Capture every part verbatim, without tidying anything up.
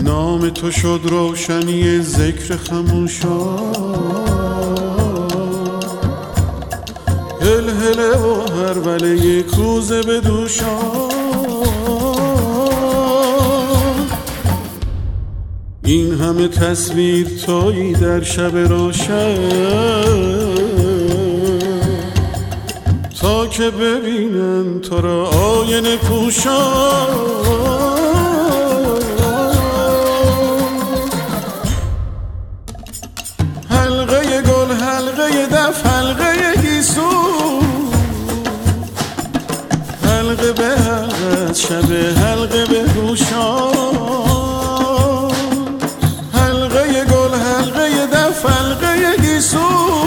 نام تو شد روشنی ذکر خموشا، هل هله و هربله کوزه به دوشا. این همه تصویر تویی در شب روشن، تا که ببینن تو را آینه پوشا. حلقه گل، حلقه دف، حلقه گیسو، حلقه به حلقه شب، حلقه به گوشا. حلقه گل، حلقه دف، حلقه گیسو،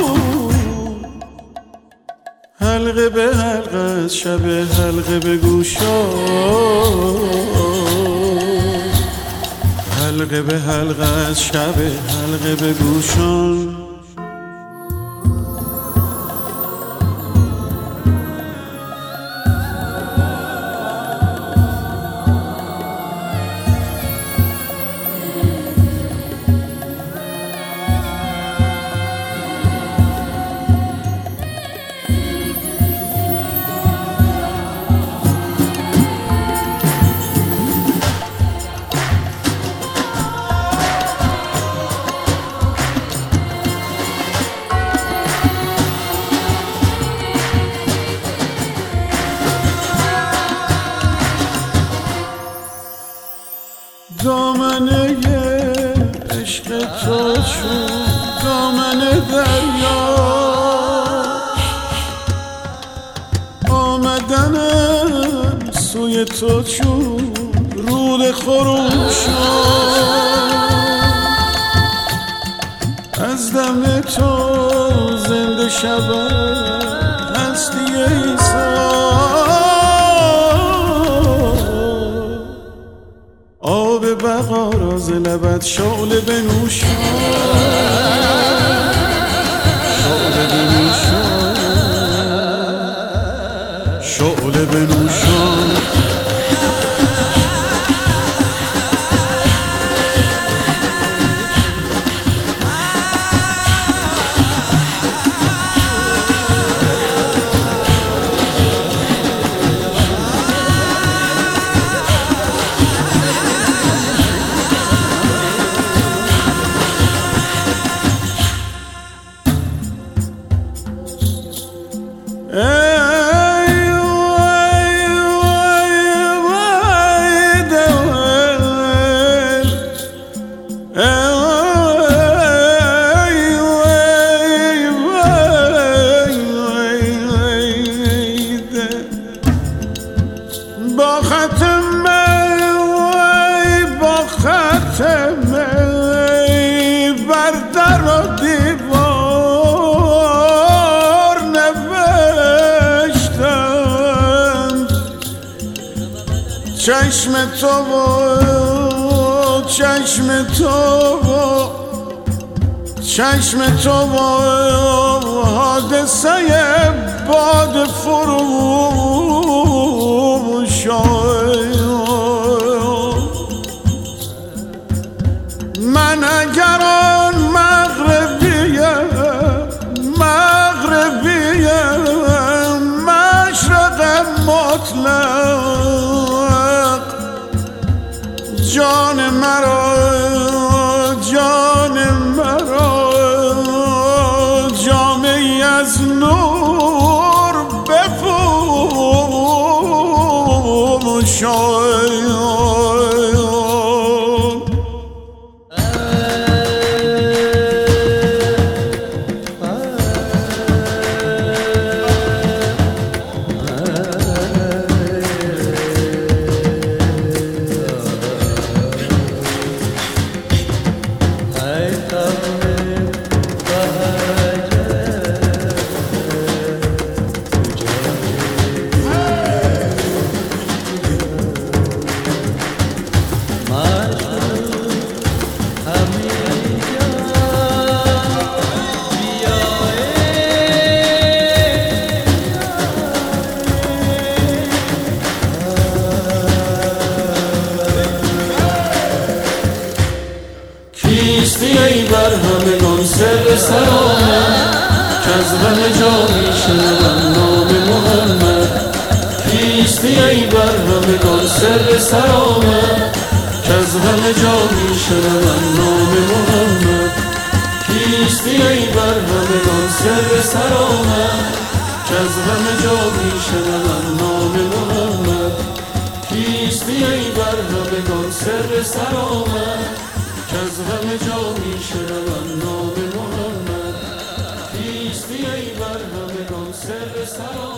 حلقه به حلقه شب، حلقه به گوشا. حلقه به حلقه شب، حلقه به گوشان. دامنه عشق تو چون دامنه دریا، آمدنم سوی تو چون رود خروشا. از دم تو زنده شود هستی عیسی، آب بقا را ز لبت شعله بنوشان، شعله بنوشان، شعله بنوشان. با ختم با ختم بر در و دیوار نوشتم چشم تو و چشم تو و چشم تو و حادثه باد فروشای. من اگر آن مغربیم مغربیم مشرق مطلق، جان مرا جان مرا جامعی از نور بپوشای. سر سر آمد که از همه جا می شنوم نام محمد. کیستی ای بر همگان سر سر آمد که از همه جا می شنوم نام محمد. کیستی ای بر همگان سر سر آمد که از همه جا می شنوم نام محمد. کیستی ای بر همگان سر سر آمد که از همه جا می شنوم نام محمد. کیستی ای بر همگان سر سر آمد.